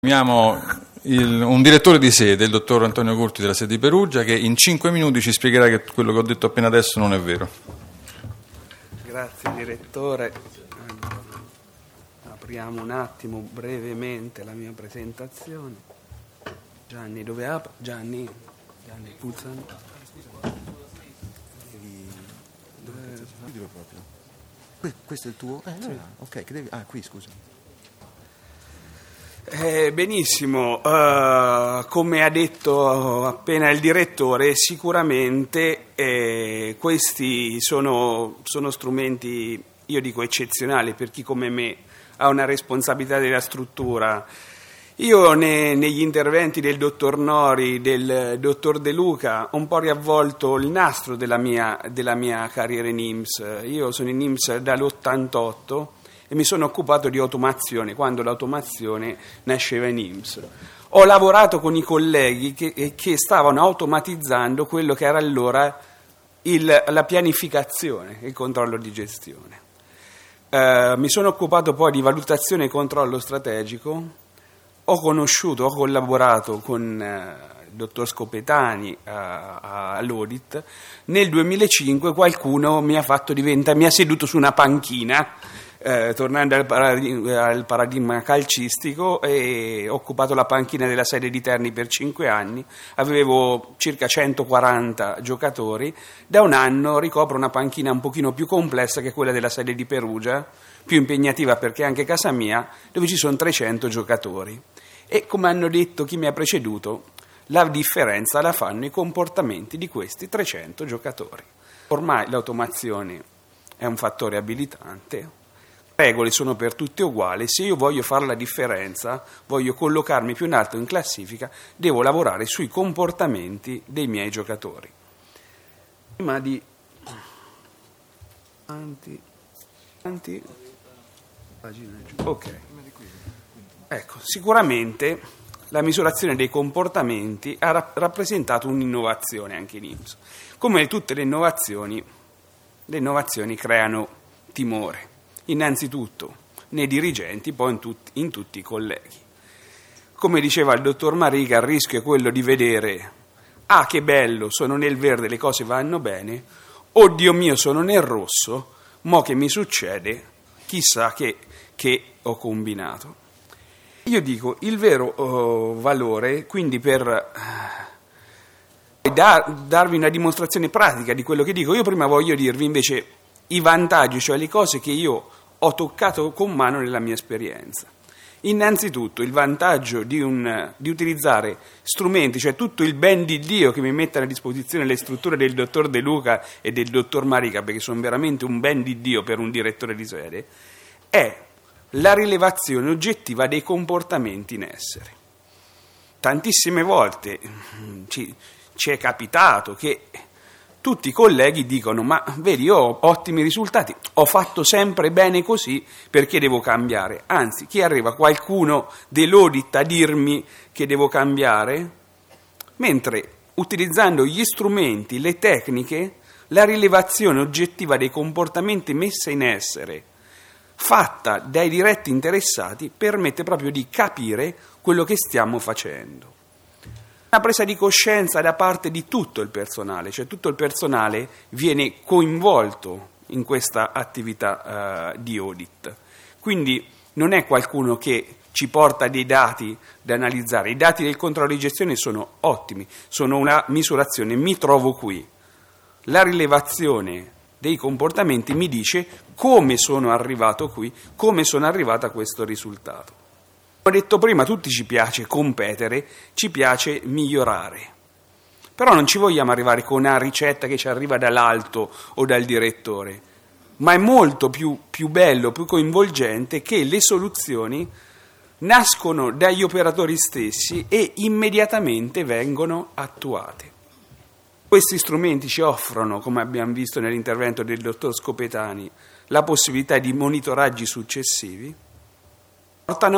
Abbiamo un direttore di sede, il dottor Antonio Curti della sede di Perugia, che in 5 minuti ci spiegherà che quello che ho detto appena adesso non è vero. Grazie direttore. Apriamo un attimo brevemente la mia presentazione. Gianni, dove apre? Gianni Puzzano. Questo è il tuo? Sì. Ok, che devi... qui scusa. Benissimo, come ha detto appena il direttore, sicuramente questi sono strumenti, io dico eccezionali, per chi come me ha una responsabilità della struttura. Io negli interventi del dottor Nori, del dottor De Luca, ho un po' riavvolto il nastro della mia carriera in INPS. Io sono in INPS dall'88 e mi sono occupato di automazione, quando l'automazione nasceva in INPS. Ho lavorato con i colleghi che stavano automatizzando quello che era allora la pianificazione, il controllo di gestione. Mi sono occupato poi di valutazione e controllo strategico. Ho collaborato con il dottor Scopetani all'Audit. Nel 2005 qualcuno mi ha seduto su una panchina, tornando al paradigma calcistico, e ho occupato la panchina della sede di Terni per 5 anni. Avevo circa 140 giocatori. Da un anno ricopro una panchina un pochino più complessa, che è quella della sede di Perugia, più impegnativa perché è anche casa mia, dove ci sono 300 giocatori. E come hanno detto chi mi ha preceduto, la differenza la fanno i comportamenti di questi 300 giocatori. Ormai l'automazione è un fattore abilitante, le regole sono per tutti uguali. Se io voglio fare la differenza, voglio collocarmi più in alto in classifica, devo lavorare sui comportamenti dei miei giocatori. Prima di... Ok. Ecco, sicuramente la misurazione dei comportamenti ha rappresentato un'innovazione anche in INPS. Come tutte le innovazioni creano timore, innanzitutto nei dirigenti, poi in tutti i colleghi. Come diceva il dottor Marica, il rischio è quello di vedere: ah, che bello, sono nel verde, le cose vanno bene, oddio mio, sono nel rosso, mo che mi succede, chissà che ho combinato. Io dico, il vero valore, quindi, per darvi una dimostrazione pratica di quello che dico, io prima voglio dirvi invece i vantaggi, cioè le cose che io ho toccato con mano nella mia esperienza. Innanzitutto il vantaggio di utilizzare strumenti, cioè tutto il ben di Dio che mi mettono a disposizione le strutture del dottor De Luca e del dottor Marica, perché sono veramente un ben di Dio per un direttore di sede, è la rilevazione oggettiva dei comportamenti in essere. Tantissime volte ci è capitato che tutti i colleghi dicono: ma vedi, io ho ottimi risultati, ho fatto sempre bene così, perché devo cambiare? Anzi, chi arriva? Qualcuno dell'audit a dirmi che devo cambiare? Mentre utilizzando gli strumenti, le tecniche, la rilevazione oggettiva dei comportamenti messi in essere fatta dai diretti interessati permette proprio di capire quello che stiamo facendo. Una presa di coscienza da parte di tutto il personale, cioè tutto il personale viene coinvolto in questa attività di audit. Quindi non è qualcuno che ci porta dei dati da analizzare. I dati del controllo di gestione sono ottimi, sono una misurazione, mi trovo qui. La rilevazione dei comportamenti mi dice come sono arrivato qui, come sono arrivato a questo risultato. Ho detto prima, tutti ci piace competere, ci piace migliorare, però non ci vogliamo arrivare con una ricetta che ci arriva dall'alto o dal direttore, ma è molto più bello, più coinvolgente che le soluzioni nascono dagli operatori stessi e immediatamente vengono attuate. Questi strumenti ci offrono, come abbiamo visto nell'intervento del dottor Scopetani, la possibilità di monitoraggi successivi, portano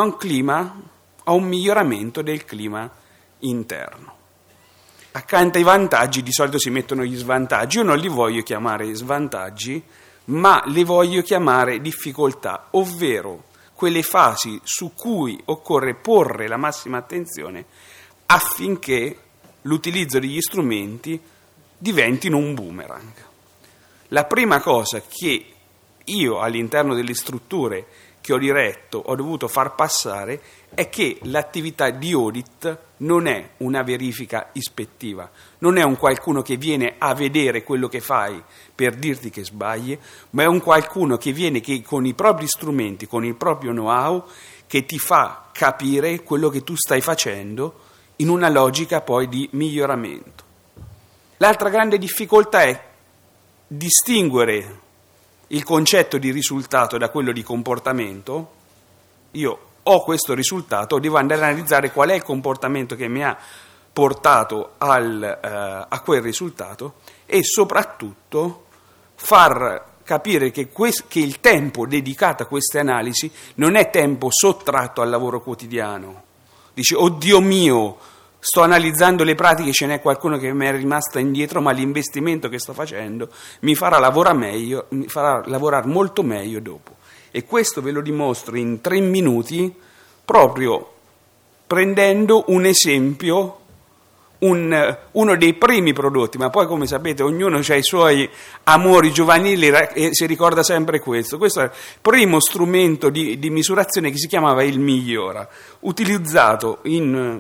a un miglioramento del clima interno. Accanto ai vantaggi di solito si mettono gli svantaggi. Io non li voglio chiamare svantaggi, ma li voglio chiamare difficoltà, ovvero quelle fasi su cui occorre porre la massima attenzione affinché l'utilizzo degli strumenti diventino un boomerang. La prima cosa che io all'interno delle strutture che ho diretto ho dovuto far passare è che l'attività di audit non è una verifica ispettiva, non è un qualcuno che viene a vedere quello che fai per dirti che sbagli, ma è un qualcuno che viene che con i propri strumenti, con il proprio know-how, che ti fa capire quello che tu stai facendo in una logica poi di miglioramento. L'altra grande difficoltà è distinguere il concetto di risultato da quello di comportamento. Io ho questo risultato, devo andare a analizzare qual è il comportamento che mi ha portato a quel risultato e soprattutto far capire che il tempo dedicato a queste analisi non è tempo sottratto al lavoro quotidiano. Dice, oddio mio, sto analizzando le pratiche, ce n'è qualcuno che mi è rimasta indietro, ma l'investimento che sto facendo mi farà lavorare molto meglio dopo. E questo ve lo dimostro in 3 minuti, proprio prendendo un esempio, uno dei primi prodotti, ma poi come sapete ognuno ha i suoi amori giovanili e si ricorda sempre questo. Questo è il primo strumento di misurazione che si chiamava il Migliora, utilizzato in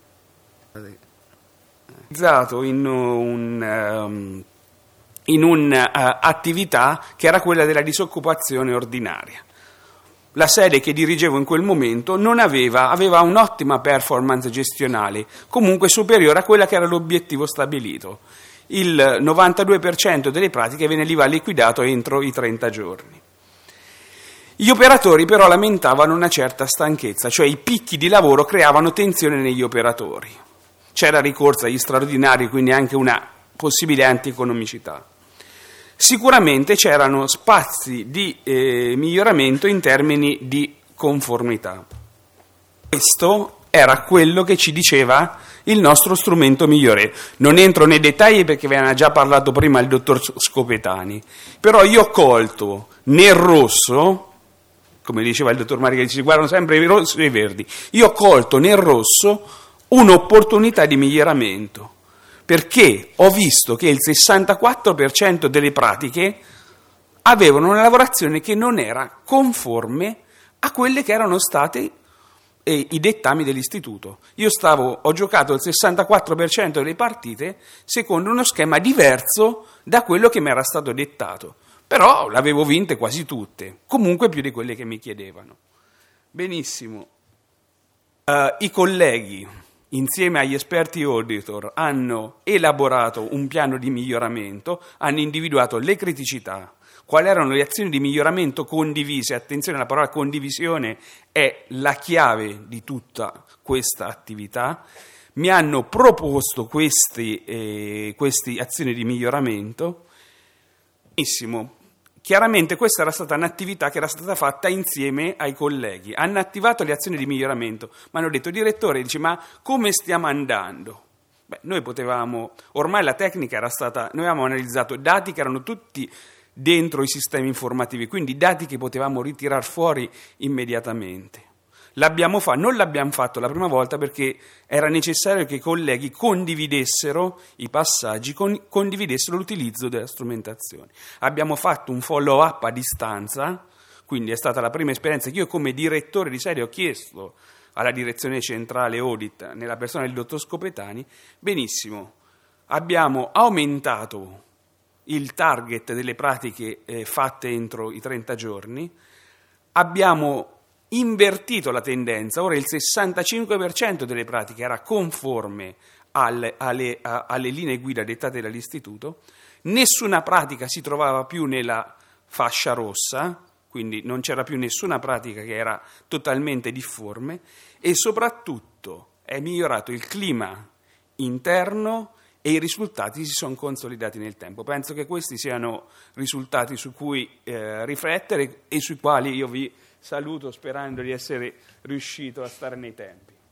un'attività che era quella della disoccupazione ordinaria. La sede che dirigevo in quel momento aveva un'ottima performance gestionale, comunque superiore a quella che era l'obiettivo stabilito. Il 92% delle pratiche veniva liquidato entro i 30 giorni. Gli operatori però lamentavano una certa stanchezza, cioè i picchi di lavoro creavano tensione negli operatori. C'era ricorso agli straordinari, quindi anche una possibile antieconomicità. Sicuramente c'erano spazi di miglioramento in termini di conformità. Questo era quello che ci diceva il nostro strumento migliore. Non entro nei dettagli perché ve ne ha già parlato prima il dottor Scopetani, però io ho colto nel rosso, come diceva il dottor Marica, si guardano sempre i rossi e i verdi, io ho colto nel rosso un'opportunità di miglioramento, perché ho visto che il 64% delle pratiche avevano una lavorazione che non era conforme a quelle che erano state i dettami dell'istituto. Ho giocato il 64% delle partite secondo uno schema diverso da quello che mi era stato dettato, però l'avevo vinte quasi tutte, comunque più di quelle che mi chiedevano. Benissimo. I colleghi, insieme agli esperti auditor, hanno elaborato un piano di miglioramento, hanno individuato le criticità, quali erano le azioni di miglioramento condivise. Attenzione, la parola condivisione è la chiave di tutta questa attività. Mi hanno proposto queste azioni di miglioramento. Benissimo. Chiaramente questa era stata un'attività che era stata fatta insieme ai colleghi. Hanno attivato le azioni di miglioramento, ma hanno detto, direttore, ma come stiamo andando? Noi ormai la tecnica era stata, noi avevamo analizzato dati che erano tutti dentro i sistemi informativi, quindi dati che potevamo ritirare fuori immediatamente. Non l'abbiamo fatto la prima volta perché era necessario che i colleghi condividessero i passaggi, condividessero l'utilizzo della strumentazione. Abbiamo fatto un follow up a distanza, quindi è stata la prima esperienza che io come direttore di sede ho chiesto alla direzione centrale audit nella persona del dottor Scopetani. Benissimo, abbiamo aumentato il target delle pratiche fatte entro i 30 giorni, abbiamo invertito la tendenza, ora il 65% delle pratiche era conforme alle linee guida dettate dall'istituto, nessuna pratica si trovava più nella fascia rossa, quindi non c'era più nessuna pratica che era totalmente difforme, e soprattutto è migliorato il clima interno e i risultati si sono consolidati nel tempo. Penso che questi siano risultati su cui riflettere e sui quali io vi saluto sperando di essere riuscito a stare nei tempi.